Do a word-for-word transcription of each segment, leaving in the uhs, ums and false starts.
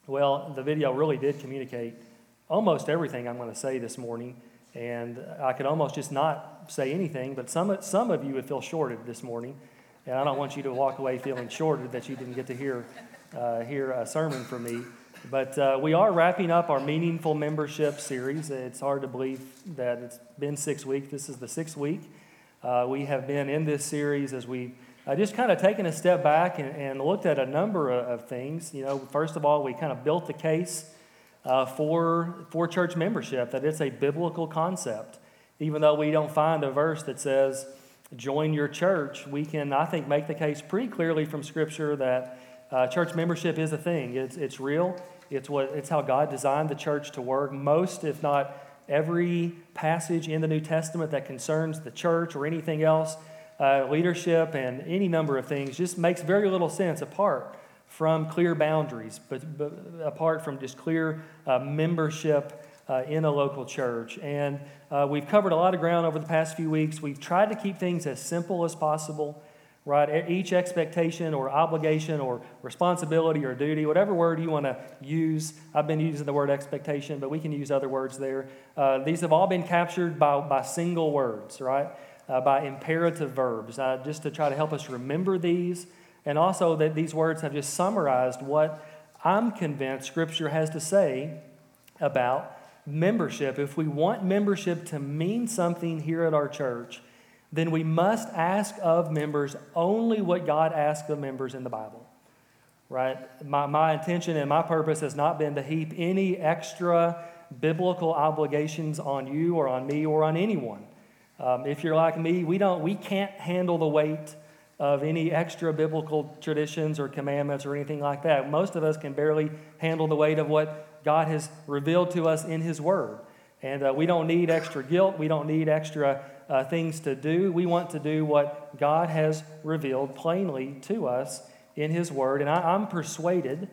Well, the video really did communicate almost everything I'm going to say this morning, and I could almost just not say anything, but some, some of you would feel shorted this morning, and I don't want you to walk away feeling shorted that you didn't get to hear, uh, hear a sermon from me. But uh, we are wrapping up our Meaningful Membership series. It's hard to believe that it's been six weeks. This is the sixth week. Uh, we have been in this series as we uh, just kind of taken a step back and, and looked at a number of, of things. You know, first of all, we kind of built the case uh, for, for church membership, that it's a biblical concept. Even though we don't find a verse that says, join your church, we can, I think, make the case pretty clearly from Scripture that uh, church membership is a thing. It's, it's real. It's what it's how God designed the church to work. Most, if not every passage in the New Testament that concerns the church or anything else, uh, leadership and any number of things, just makes very little sense apart from clear boundaries, but, but apart from just clear uh, membership uh, in a local church. And uh, we've covered a lot of ground over the past few weeks. We've tried to keep things as simple as possible. Right, each expectation or obligation or responsibility or duty, whatever word you want to use. I've been using the word expectation, but we can use other words there. Uh, these have all been captured by, by single words, right? Uh, by imperative verbs, uh, just to try to help us remember these. And also that these words have just summarized what I'm convinced Scripture has to say about membership. If we want membership to mean something here at our church, then we must ask of members only what God asks of members in the Bible, right? My, my intention and my purpose has not been to heap any extra biblical obligations on you or on me or on anyone. Um, if you're like me, we don't, we can't handle the weight of any extra biblical traditions or commandments or anything like that. Most of us can barely handle the weight of what God has revealed to us in His Word. And uh, we don't need extra guilt. We don't need extra Uh, things to do. We want to do what God has revealed plainly to us in His Word. And I, I'm persuaded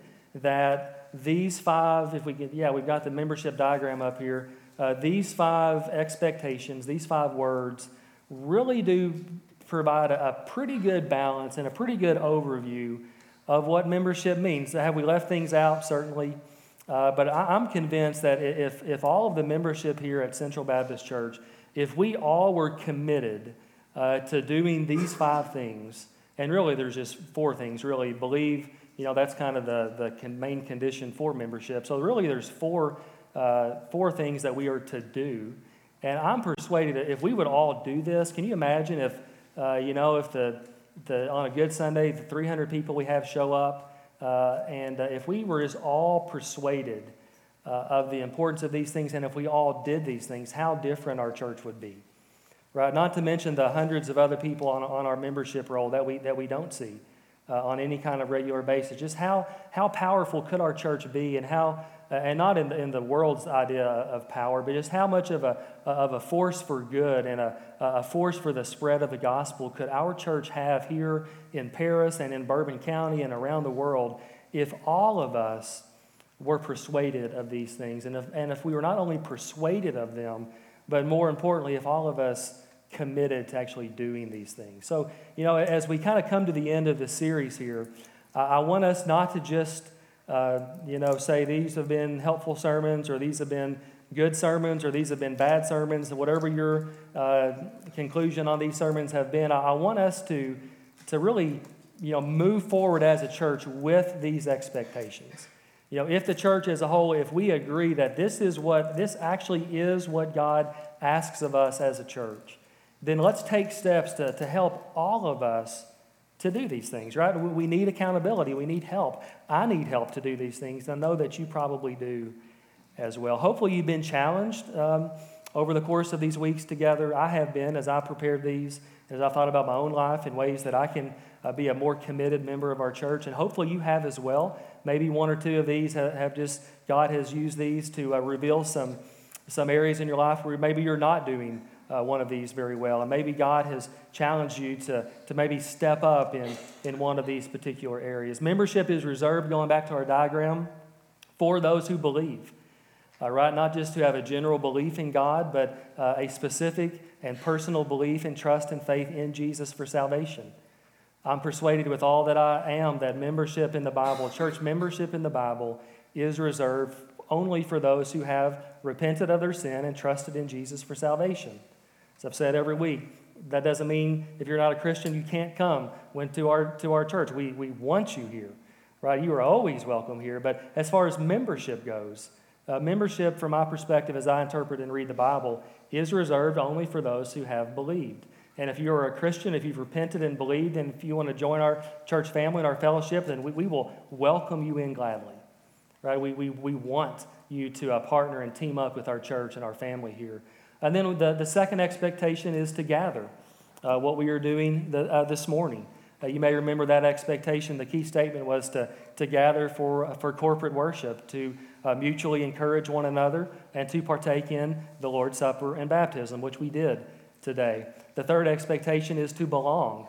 that these five, if we get, yeah, we've got the membership diagram up here. Uh, these five expectations, these five words, really do provide a, a pretty good balance and a pretty good overview of what membership means. Have we left things out? Certainly. Uh, but I, I'm convinced that if, if all of the membership here at Central Baptist Church, if we all were committed uh, to doing these five things, and really there's just four things, really, believe, you know, that's kind of the, the con- main condition for membership. So really there's four, uh, four things that we are to do. And I'm persuaded that if we would all do this, can you imagine if, uh, you know, if the, the on a good Sunday, the three hundred people we have show up, uh, and uh, if we were just all persuaded Uh, of the importance of these things, and if we all did these things, how different our church would be, right? Not to mention the hundreds of other people on, on our membership roll that we that we don't see uh, on any kind of regular basis. Just how how powerful could our church be, and how uh, and not in the, in the world's idea of power, but just how much of a of a force for good and a a force for the spread of the gospel could our church have here in Paris and in Bourbon County and around the world if all of us were persuaded of these things, and if, and if we were not only persuaded of them, but more importantly, if all of us committed to actually doing these things. So, you know, as we kind of come to the end of the series here, uh, I want us not to just, uh, you know, say these have been helpful sermons, or these have been good sermons, or these have been bad sermons, whatever your uh, conclusion on these sermons have been. I, I want us to, to really, you know, move forward as a church with these expectations. You know, if the church as a whole, if we agree that this is what, this actually is what God asks of us as a church, then let's take steps to, to help all of us to do these things, right? We need accountability. We need help. I need help to do these things. I know that you probably do as well. Hopefully you've been challenged um, over the course of these weeks together. I have been, as I prepared these, as I thought about my own life in ways that I can uh, be a more committed member of our church, and hopefully you have as well. Maybe one or two of these have, have just, God has used these to uh, reveal some, some areas in your life where maybe you're not doing uh, one of these very well, and maybe God has challenged you to, to maybe step up in, in one of these particular areas. Membership is reserved, going back to our diagram, for those who believe. Uh, right, not just to have a general belief in God, but uh, a specific and personal belief and trust and faith in Jesus for salvation. I'm persuaded with all that I am that membership in the Bible, church membership in the Bible, is reserved only for those who have repented of their sin and trusted in Jesus for salvation. As I've said every week, that doesn't mean if you're not a Christian, you can't come when to our to our church. We we want you here, right? You are always welcome here. But as far as membership goes, uh, membership, from my perspective, as I interpret and read the Bible, is reserved only for those who have believed. And if you're a Christian, if you've repented and believed, and if you want to join our church family and our fellowship, then we, we will welcome you in gladly, right? We we we want you to uh, partner and team up with our church and our family here. And then the, the second expectation is to gather, uh, what we are doing the, uh, this morning. Uh, you may remember that expectation. The key statement was to, to gather for, uh, for corporate worship, to uh, mutually encourage one another, and to partake in the Lord's Supper and baptism, which we did today. The third expectation is to belong,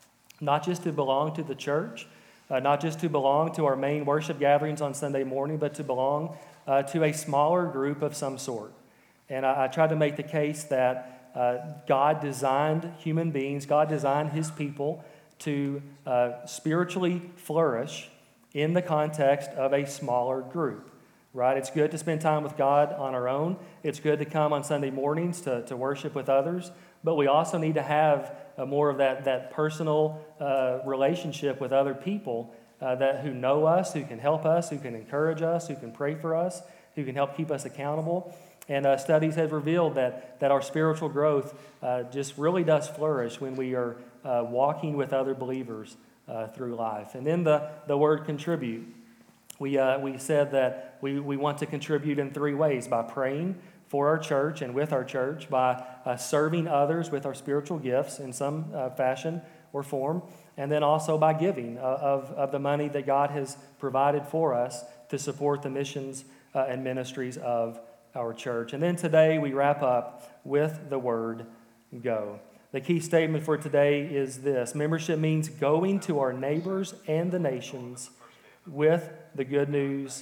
not just to belong to the church, uh, not just to belong to our main worship gatherings on Sunday morning, but to belong uh, to a smaller group of some sort. And I, I tried to make the case that uh, God designed human beings, God designed his people to uh, spiritually flourish in the context of a smaller group, right? It's good to spend time with God on our own. It's good to come on Sunday mornings to, to worship with others. But we also need to have uh, more of that, that personal uh, relationship with other people uh, that who know us, who can help us, who can encourage us, who can pray for us, who can help keep us accountable. And uh, studies have revealed that, that our spiritual growth uh, just really does flourish when we are uh, walking with other believers uh, through life. And then the, the word contribute. We, uh, we said that we, we want to contribute in three ways: by praying for our church and with our church, by uh, serving others with our spiritual gifts in some uh, fashion or form, and then also by giving uh, of, of the money that God has provided for us to support the missions uh, and ministries of our church. And then today we wrap up with the word go. The key statement for today is this: membership means going to our neighbors and the nations with the good news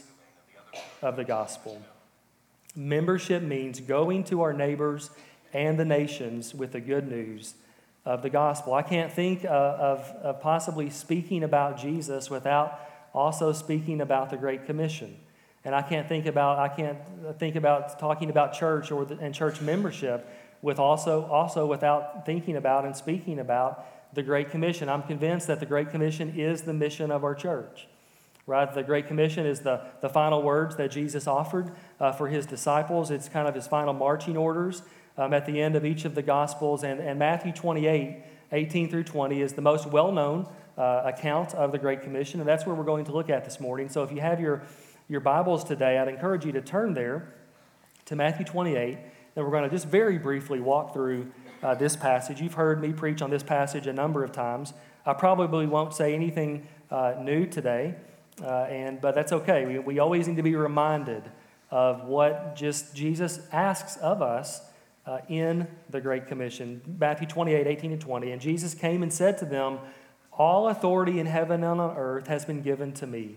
of the gospel. Membership means going to our neighbors and the nations with the good news of the gospel. I can't think uh, of, of possibly speaking about Jesus without also speaking about the Great Commission. And I can't think about I can't think about talking about church or the, and church membership with also also without thinking about and speaking about the Great Commission. I'm convinced that the Great Commission is the mission of our church. Right? The Great Commission is the, the final words that Jesus offered uh, for his disciples. It's kind of his final marching orders um, at the end of each of the Gospels. And, and Matthew twenty-eight, eighteen through twenty is the most well-known uh, account of the Great Commission. And that's where we're going to look at this morning. So if you have your your Bibles today, I'd encourage you to turn there to Matthew twenty-eight, and we're going to just very briefly walk through uh, this passage. You've heard me preach on this passage a number of times. I probably won't say anything uh, new today, uh, and but that's okay. We, we always need to be reminded of what just Jesus asks of us uh, in the Great Commission. Matthew twenty-eight, eighteen and twenty, and Jesus came and said to them, "All authority in heaven and on earth has been given to me.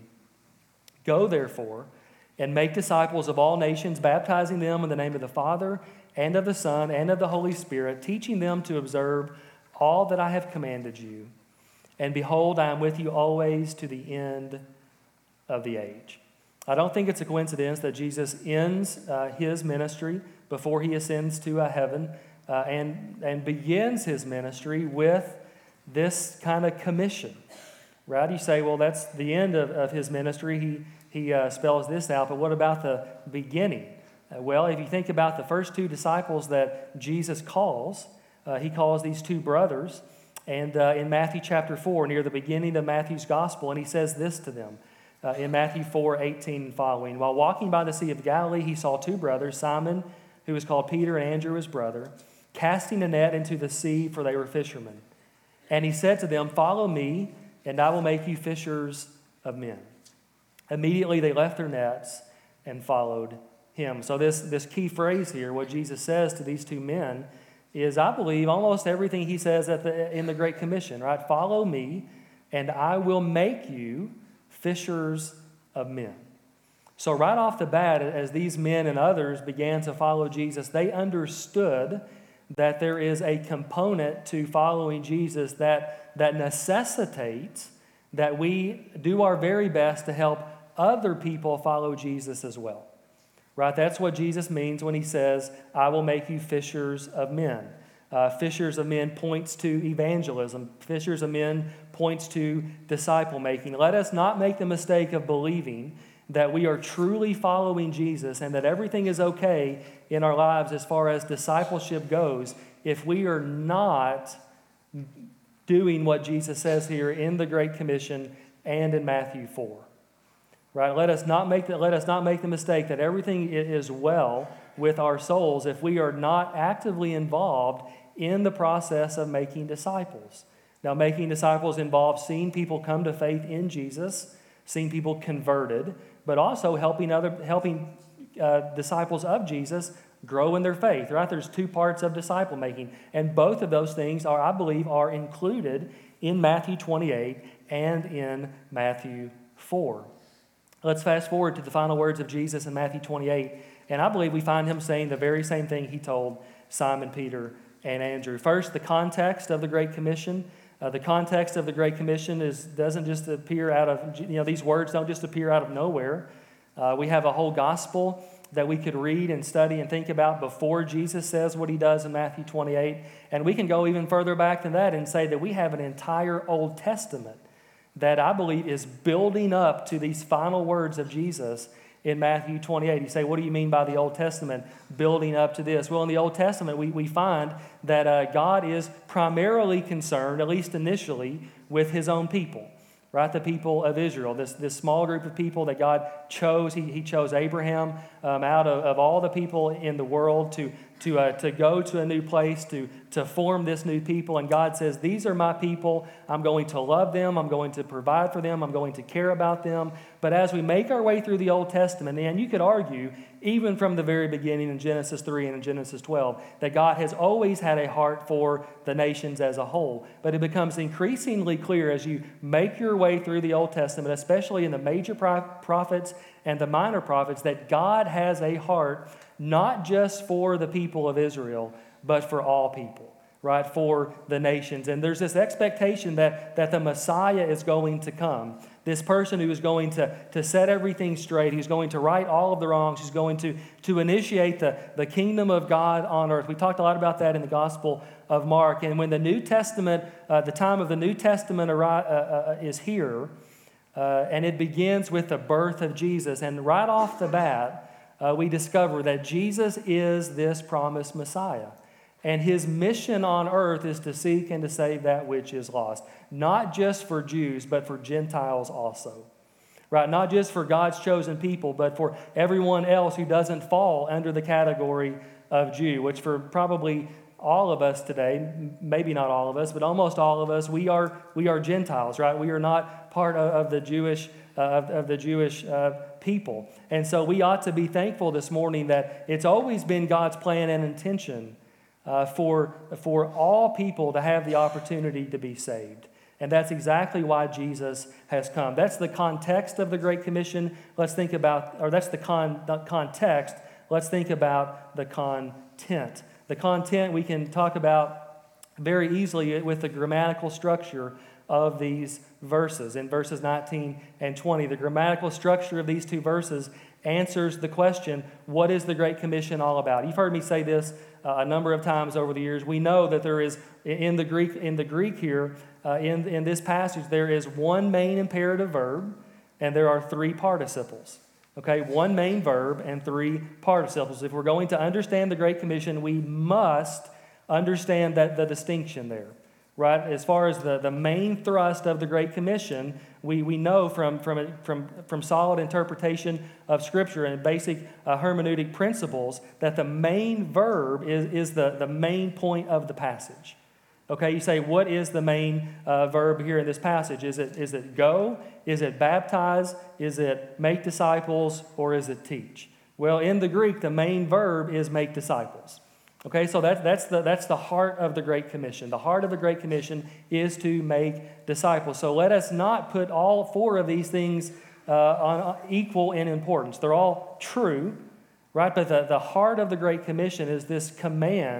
Go, therefore, and make disciples of all nations, baptizing them in the name of the Father and of the Son and of the Holy Spirit, teaching them to observe all that I have commanded you. And behold, I am with you always to the end of the age." I don't think it's a coincidence that Jesus ends uh, his ministry before he ascends to uh, heaven uh, and, and begins his ministry with this kind of commission. Right? You say, well, that's the end of, of his ministry. He He uh, spells this out, but what about the beginning? Uh, well, if you think about the first two disciples that Jesus calls, uh, he calls these two brothers, and uh, in Matthew chapter four, near the beginning of Matthew's gospel, and he says this to them uh, in Matthew four, eighteen and following. "While walking by the Sea of Galilee, he saw two brothers, Simon, who was called Peter, and Andrew his brother, casting a net into the sea, for they were fishermen. And he said to them, 'Follow me, and I will make you fishers of men.' Immediately they left their nets and followed him." So this, this key phrase here, what Jesus says to these two men, is, I believe, almost everything he says at the, in the Great Commission, right? "Follow me, and I will make you fishers of men." So right off the bat, as these men and others began to follow Jesus, they understood that there is a component to following Jesus that, that necessitates that we do our very best to help other people follow Jesus as well. Right? That's what Jesus means when he says, I will make you fishers of men. Uh, fishers of men points to evangelism. Fishers of men points to disciple making. Let us not make the mistake of believing that we are truly following Jesus and that everything is okay in our lives as far as discipleship goes if we are not doing what Jesus says here in the Great Commission and in Matthew four. Right? Let us not make the, let us not make the mistake that everything is well with our souls if we are not actively involved in the process of making disciples. Now, making disciples involves seeing people come to faith in Jesus, seeing people converted, but also helping other helping uh, disciples of Jesus grow in their faith. Right? There's two parts of disciple making, and both of those things are, I believe, are included in Matthew twenty-eight and in Matthew four. Let's fast forward to the final words of Jesus in Matthew twenty-eight, and I believe we find him saying the very same thing he told Simon Peter and Andrew. First, the context of the Great Commission. Uh, the context of the Great Commission is doesn't just appear out of, you know, these words don't just appear out of nowhere. Uh, we have a whole gospel that we could read and study and think about before Jesus says what he does in Matthew twenty-eight. And we can go even further back than that and say that we have an entire Old Testament that I believe is building up to these final words of Jesus in Matthew twenty-eight. You say, what do you mean by the Old Testament building up to this? Well, in the Old Testament, we, we find that uh, God is primarily concerned, at least initially, with his own people, right? The people of Israel, this, this small group of people that God chose. He, he chose Abraham um, out of, of all the people in the world to, to, uh, to go to a new place, to, to form this new people. And God says, these are my people. I'm going to love them. I'm going to provide for them. I'm going to care about them. But as we make our way through the Old Testament, and you could argue, even from the very beginning in Genesis three and in Genesis twelve, that God has always had a heart for the nations as a whole. But it becomes increasingly clear as you make your way through the Old Testament, especially in the major prophets and the minor prophets, that God has a heart not just for the people of Israel, but for all people, right? For the nations. And there's this expectation that, that the Messiah is going to come. This person who is going to, to set everything straight, who's going to right all of the wrongs, who's going to, to initiate the, the kingdom of God on earth. We talked a lot about that in the Gospel of Mark. And when the New Testament, uh, the time of the New Testament arri- uh, uh, is here, uh, and it begins with the birth of Jesus. And right off the bat, uh, we discover that Jesus is this promised Messiah. And his mission on earth is to seek and to save that which is lost. Not just for Jews, but for Gentiles also. Right? Not just for God's chosen people, but for everyone else who doesn't fall under the category of Jew, which for probably all of us today, maybe not all of us, but almost all of us, we are we are Gentiles, right? We are not part of, of the Jewish uh, of, of the Jewish uh, people. And so we ought to be thankful this morning that it's always been God's plan and intention Uh, for, for all people to have the opportunity to be saved. And that's exactly why Jesus has come. That's the context of the Great Commission. Let's think about, or that's the, con, the context. Let's think about the content. The content we can talk about very easily with the grammatical structure of these verses. In verses nineteen and twenty, the grammatical structure of these two verses answers the question, what is the Great Commission all about? You've heard me say this uh, a number of times over the years. We know that there is, in the Greek in the Greek here, uh, in, in this passage, there is one main imperative verb, and there are three participles. Okay, one main verb and three participles. If we're going to understand the Great Commission, we must understand that the distinction there. Right? As far as the, the main thrust of the Great Commission, we, we know from, from, from, from solid interpretation of Scripture and basic uh, hermeneutic principles that the main verb is, is the, the main point of the passage. Okay, you say, what is the main uh, verb here in this passage? Is it, is it go? Is it baptize? Is it make disciples? Or is it teach? Well, in the Greek, the main verb is make disciples. Okay, so that, that's, the, that's the heart of the Great Commission. The heart of the Great Commission is to make disciples. So let us not put all four of these things uh, on equal in importance. They're all true, right? But the, the heart of the Great Commission is this command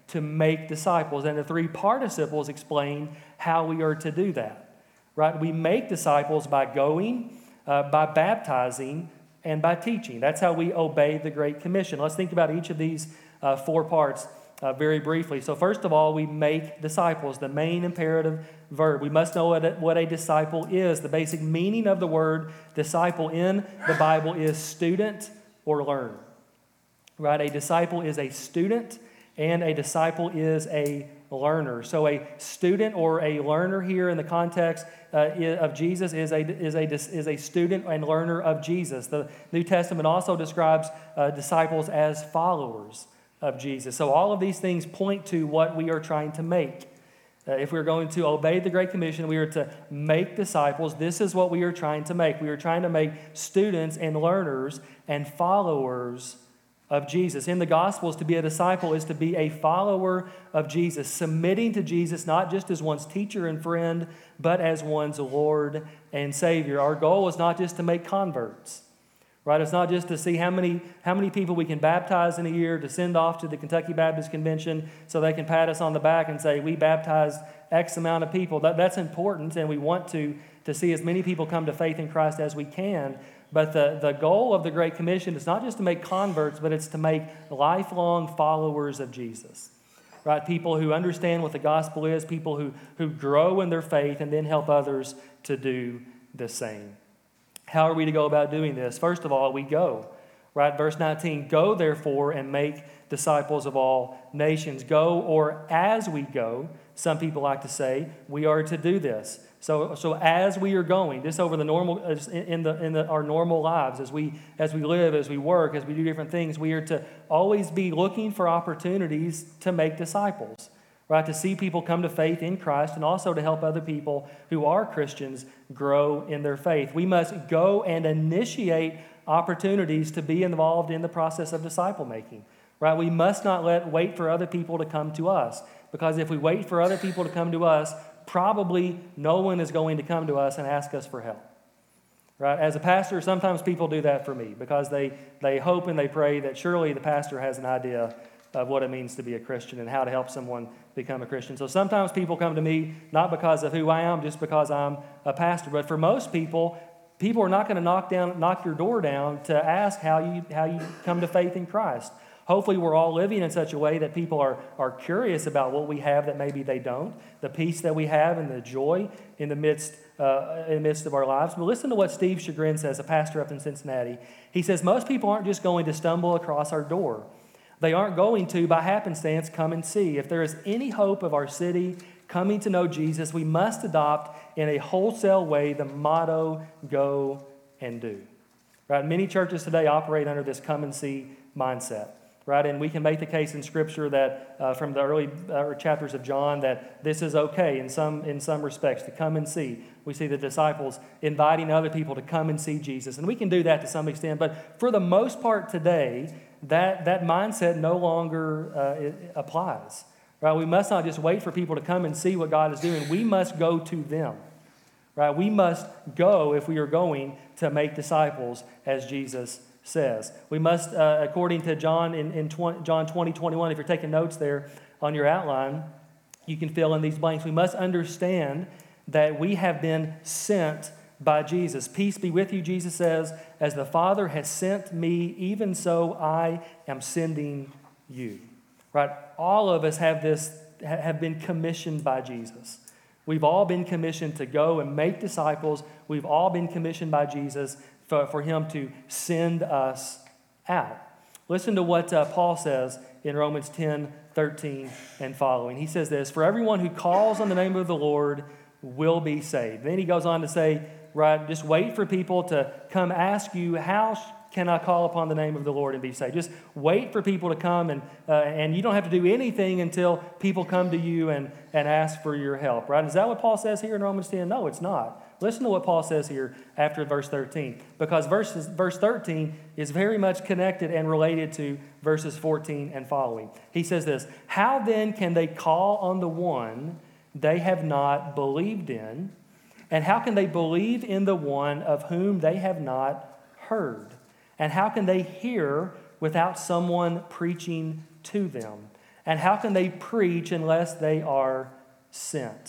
to make disciples. And the three participles explain how we are to do that, right? We make disciples by going, uh, by baptizing, and by teaching. That's how we obey the Great Commission. Let's think about each of these uh, four parts uh, very briefly. So first of all, we make disciples, the main imperative verb. We must know what a, what a disciple is. The basic meaning of the word disciple in the Bible is student or learner. Right? A disciple is a student, and a disciple is a learner. So a student or a learner here in the context uh, of Jesus is a, is, a, is a student and learner of Jesus. The New Testament also describes uh, disciples as followers of Jesus. So all of these things point to what we are trying to make. Uh, if we're going to obey the Great Commission, we are to make disciples. This is what we are trying to make. We are trying to make students and learners and followers of Jesus. In the Gospels, to be a disciple is to be a follower of Jesus, submitting to Jesus not just as one's teacher and friend, but as one's Lord and Savior. Our goal is not just to make converts, right? It's not just to see how many, how many people we can baptize in a year, to send off to the Kentucky Baptist Convention so they can pat us on the back and say, we baptized X amount of people. That, that's important, and we want to, to see as many people come to faith in Christ as we can. But the, the goal of the Great Commission is not just to make converts, but it's to make lifelong followers of Jesus. Right? People who understand what the gospel is, people who, who grow in their faith and then help others to do the same. How are we to go about doing this? First of all, we go. Right? Verse nineteen, go therefore and make disciples of all nations. Go, or as we go, some people like to say, we are to do this. So, so as we are going, just over the normal in the in the, our normal lives, as we as we live, as we work, as we do different things, we are to always be looking for opportunities to make disciples, right? To see people come to faith in Christ, and also to help other people who are Christians grow in their faith. We must go and initiate opportunities to be involved in the process of disciple making, right? We must not let wait for other people to come to us, because if we wait for other people to come to us, probably no one is going to come to us and ask us for help. Right? As a pastor, sometimes people do that for me because they, they hope and they pray that surely the pastor has an idea of what it means to be a Christian and how to help someone become a Christian. So sometimes people come to me not because of who I am, just because I'm a pastor. But for most people, people are not going to knock down, knock your door down to ask how you, how you come to faith in Christ. Hopefully we're all living in such a way that people are, are curious about what we have that maybe they don't, the peace that we have and the joy in the midst uh, in the midst of our lives. But listen to what Steve Chagrin says, a pastor up in Cincinnati. He says, most people aren't just going to stumble across our door. They aren't going to, by happenstance, come and see. If there is any hope of our city coming to know Jesus, we must adopt in a wholesale way the motto, go and do. Right? Many churches today operate under this come and see mindset. Right, and we can make the case in Scripture that uh, from the early uh, chapters of John that this is okay in some in some respects to come and see. We see the disciples inviting other people to come and see Jesus, and we can do that to some extent. But for the most part today, that that mindset no longer uh, applies. Right, we must not just wait for people to come and see what God is doing. We must go to them. Right, we must go if we are going to make disciples, as Jesus says. We must, uh, according to John in, in twenty, John twenty, twenty-one, if you're taking notes there on your outline, you can fill in these blanks. We must understand that we have been sent by Jesus. Peace be with you, Jesus says, as the Father has sent me, even so I am sending you. Right? All of us have this, have been commissioned by Jesus. We've all been commissioned to go and make disciples. We've all been commissioned by Jesus For, for him to send us out. Listen to what uh, Paul says in Romans ten, thirteen and following. He says this, for everyone who calls on the name of the Lord will be saved. Then he goes on to say, right, just wait for people to come ask you, how can I call upon the name of the Lord and be saved? Just wait for people to come, and uh, and you don't have to do anything until people come to you and, and ask for your help, right? Is that what Paul says here in Romans ten? No, it's not. Listen to what Paul says here after verse thirteen, because verses, verse thirteen is very much connected and related to verses fourteen and following. He says this, how then can they call on the one they have not believed in? And how can they believe in the one of whom they have not heard? And how can they hear without someone preaching to them? And how can they preach unless they are sent?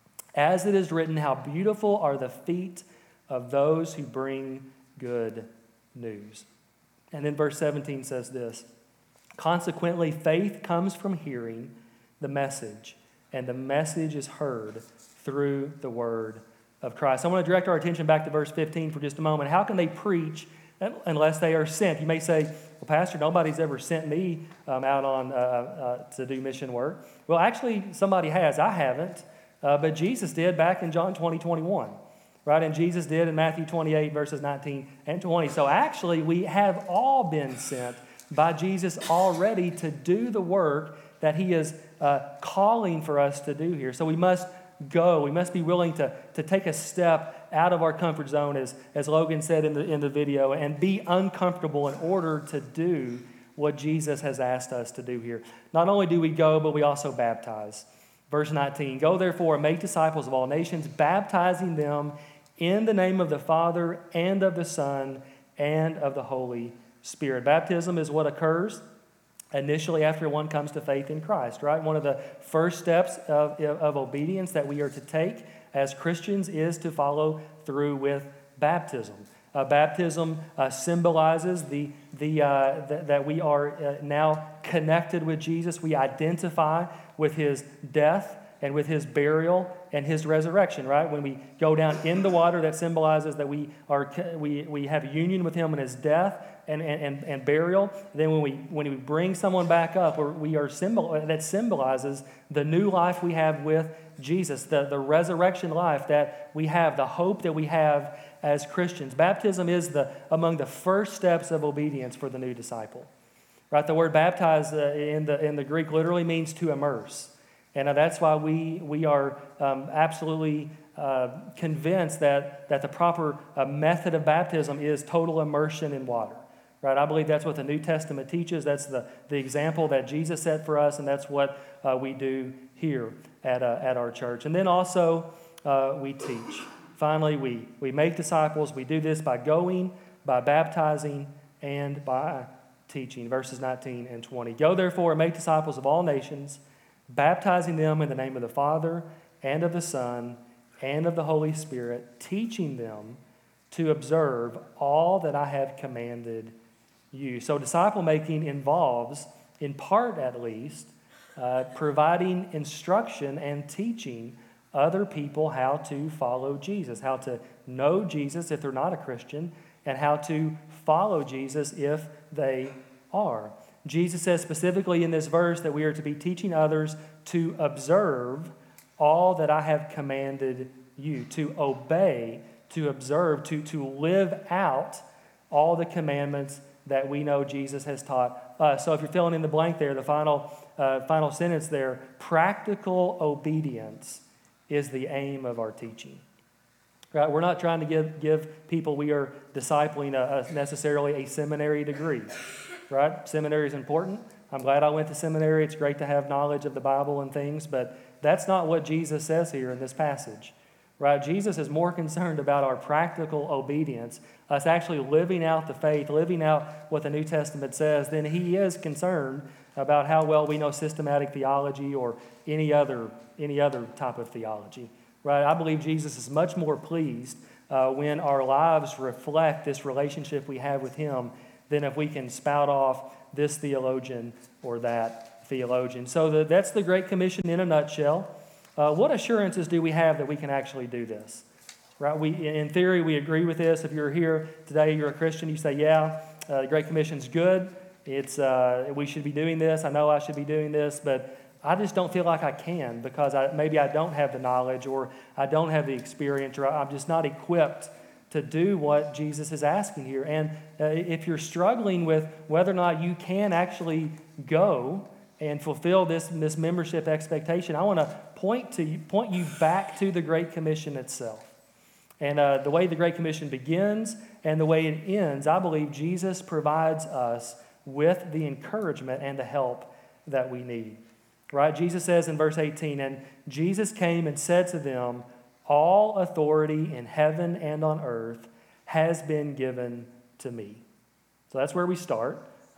As it is written, how beautiful are the feet of those who bring good news. And then verse seventeen says this, consequently, faith comes from hearing the message, and the message is heard through the word of Christ. I want to direct our attention back to verse fifteen for just a moment. How can they preach unless they are sent? You may say, well, Pastor, nobody's ever sent me um, out on uh, uh, to do mission work. Well, actually, somebody has. I haven't, uh, but Jesus did back in John twenty, twenty-one. Right, and Jesus did in Matthew twenty-eight, verses nineteen and twenty. So actually, we have all been sent by Jesus already to do the work that he is uh, calling for us to do here. So we must go. We must be willing to, to take a step out of our comfort zone, as, as Logan said in the, in the video, and be uncomfortable in order to do what Jesus has asked us to do here. Not only do we go, but we also baptize. Verse nineteen, go therefore and make disciples of all nations, baptizing them in the name of the Father and of the Son and of the Holy Spirit. Baptism is what occurs initially after one comes to faith in Christ, right? One of the first steps of, of obedience that we are to take as Christians is to follow through with baptism. Uh, baptism uh, symbolizes the, the, uh, th- that we are uh, now connected with Jesus. We identify with his death and with his burial and his resurrection, right? When we go down in the water, that symbolizes that we are we, we have union with him in his death and, and, and burial. Then when we when we bring someone back up, we're, we are symbol that symbolizes the new life we have with Jesus, the, the resurrection life that we have, the hope that we have as Christians. Baptism is the among the first steps of obedience for the new disciple. Right? The word baptize uh, in the in the Greek literally means to immerse. And uh, that's why we we are um, absolutely uh, convinced that, that the proper uh, method of baptism is total immersion in water. Right? I believe that's what the New Testament teaches. That's the, the example that Jesus set for us, and that's what uh, we do here at, uh, at our church. And then also uh, we teach. Finally, we, we make disciples. We do this by going, by baptizing, and by teaching. Verses nineteen and twenty. Go therefore and make disciples of all nations, baptizing them in the name of the Father and of the Son and of the Holy Spirit, teaching them to observe all that I have commanded you. So disciple making involves, in part at least, uh, providing instruction and teaching other people how to follow Jesus, how to know Jesus if they're not a Christian, and how to follow Jesus if they are. Jesus says specifically in this verse that we are to be teaching others to observe all that I have commanded you, to obey, to observe, to, to live out all the commandments that we know Jesus has taught us. So if you're filling in the blank there, the final, uh, final sentence there, practical obedience is the aim of our teaching. Right? We're not trying to give, give people we are discipling a, a necessarily a seminary degree. Right? Seminary is important. I'm glad I went to seminary. It's great to have knowledge of the Bible and things, but that's not what Jesus says here in this passage. Right? Jesus is more concerned about our practical obedience, us actually living out the faith, living out what the New Testament says, than he is concerned about how well we know systematic theology or any other any other type of theology. Right? I believe Jesus is much more pleased uh, when our lives reflect this relationship we have with him than if we can spout off this theologian or that theologian. So the, that's the Great Commission in a nutshell. Uh, what assurances do we have that we can actually do this? Right? We, in theory, we agree with this. If you're here today, you're a Christian, you say, yeah, uh, the Great Commission's good. It's uh, we should be doing this. I know I should be doing this, but I just don't feel like I can because I, maybe I don't have the knowledge or I don't have the experience or I'm just not equipped to do what Jesus is asking here. And uh, if you're struggling with whether or not you can actually go and fulfill this, this membership expectation, I want to point to you, point you back to the Great Commission itself. And uh, the way the Great Commission begins and the way it ends, I believe Jesus provides us with the encouragement and the help that we need. Right? Jesus says in verse eighteen, and Jesus came and said to them, all authority in heaven and on earth has been given to me. So that's where we start.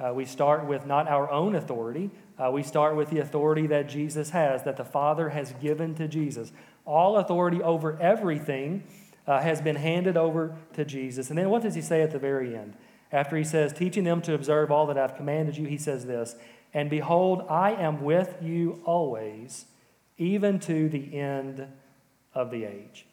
Uh, we start with not our own authority. Uh, we start with the authority that Jesus has, that the Father has given to Jesus. All authority over everything uh, has been handed over to Jesus. And then what does he say at the very end? After he says, teaching them to observe all that I've commanded you, he says this, and behold, I am with you always, even to the end of the age.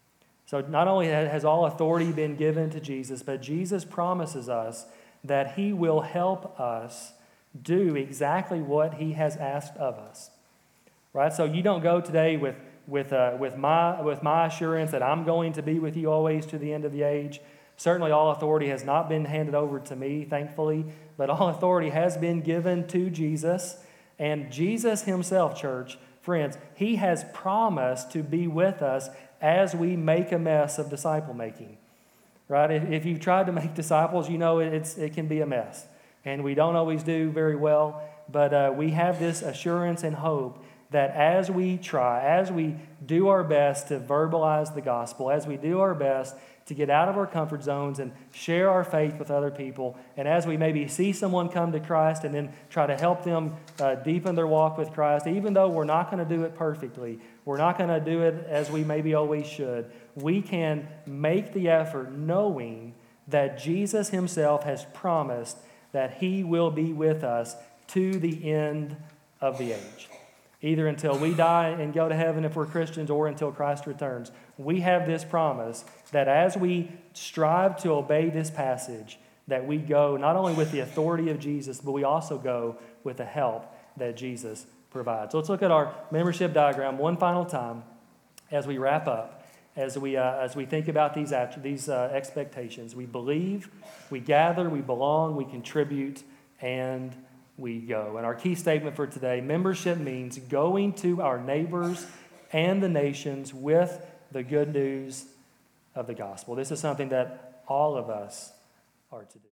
So not only has all authority been given to Jesus, but Jesus promises us that he will help us do exactly what he has asked of us. Right? So you don't go today with, with, uh, with, my, with my assurance that I'm going to be with you always to the end of the age. Certainly all authority has not been handed over to me, thankfully, but all authority has been given to Jesus. And Jesus himself, church, friends, he has promised to be with us as we make a mess of disciple making. Right? If, if you've tried to make disciples, you know it's, it can be a mess. And we don't always do very well, but uh, we have this assurance and hope that as we try, as we do our best to verbalize the gospel, as we do our best to get out of our comfort zones and share our faith with other people, and as we maybe see someone come to Christ and then try to help them uh, deepen their walk with Christ, even though we're not going to do it perfectly, we're not going to do it as we maybe always should, we can make the effort knowing that Jesus himself has promised that he will be with us to the end of the age. Either until we die and go to heaven if we're Christians or until Christ returns. We have this promise that as we strive to obey this passage, that we go not only with the authority of Jesus, but we also go with the help that Jesus provides. So let's look at our membership diagram one final time as we wrap up, as we, uh, as we think about these, these uh, expectations. We believe, we gather, we belong, we contribute, and we go. And our key statement for today, membership means going to our neighbors and the nations with the good news of the gospel. This is something that all of us are to do.